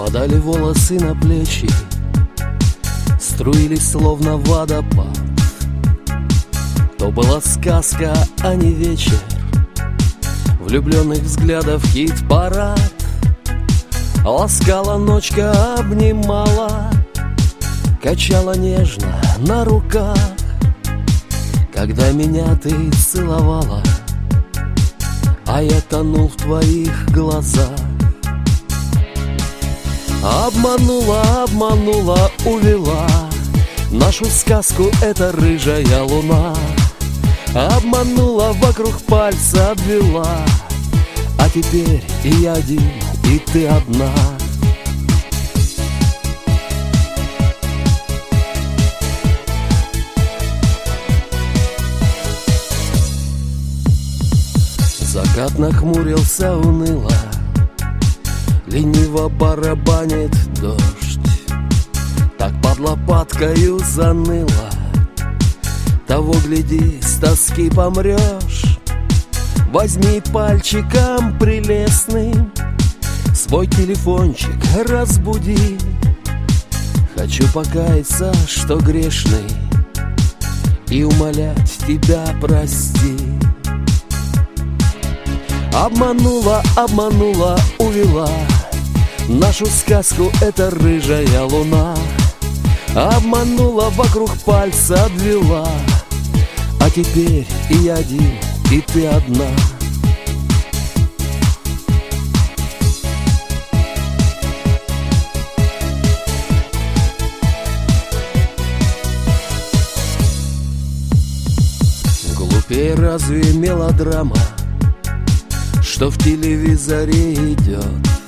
Спадали волосы на плечи, струились словно водопад. То была сказка, а не вечер, влюбленных взглядов хит-парад. Ласкала ночка, обнимала, качала нежно на руках. Когда меня ты целовала, а я тонул в твоих глазах. Обманула, обманула, увела нашу сказку эта рыжая луна. Обманула, вокруг пальца обвела, а теперь и я один, и ты одна. Закат нахмурился уныло, лениво барабанит дождь. Так под лопаткою заныло, того гляди, с тоски помрешь. Возьми пальчиком прелестным свой телефончик, разбуди. Хочу покаяться, что грешный, и умолять тебя прости. Обманула, обманула, увела нашу сказку эта рыжая луна. Обманула, вокруг пальца обвела, а теперь и я один, и ты одна. Глупее разве мелодрама, что в телевизоре идет,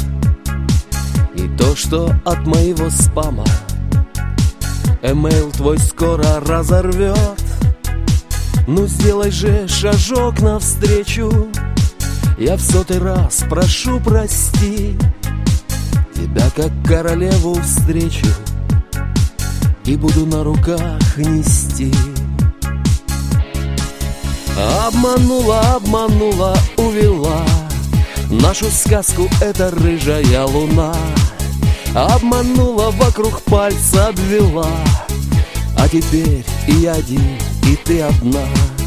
и то, что от моего спама эмейл твой скоро разорвет. Ну сделай же шажок навстречу, я в 100-й раз прошу прости. Тебя как королеву встречу и буду на руках нести. Обманула, обманула, увела нашу сказку эта рыжая луна. Обманула, вокруг пальца обвела, а теперь и я один, и ты одна.